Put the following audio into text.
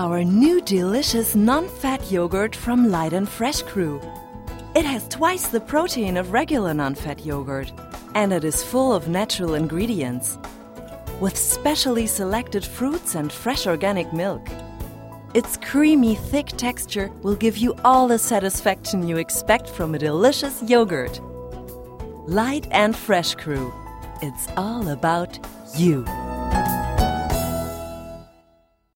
our new delicious non-fat yogurt from Light and Fresh Crew. It has twice the protein of regular non-fat yogurt, and it is full of natural ingredients, with specially selected fruits and fresh organic milk. Its creamy, thick texture will give you all the satisfaction you expect from a delicious yogurt. Light and Fresh Crew. It's all about you.